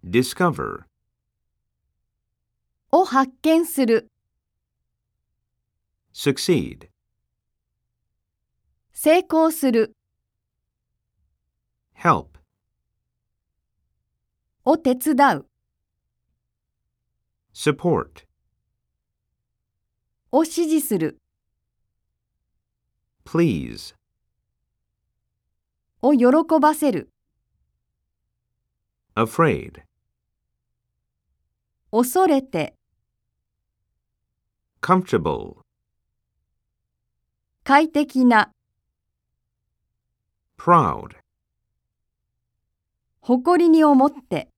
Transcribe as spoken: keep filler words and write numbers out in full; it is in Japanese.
discover, を発見する、 succeed, 成功する、 help, を手伝う、 support, を指示する、 please, を喜ばせる、 afraid, 恐れて、 comfortable, 快適な、 proud, 誇りに思って。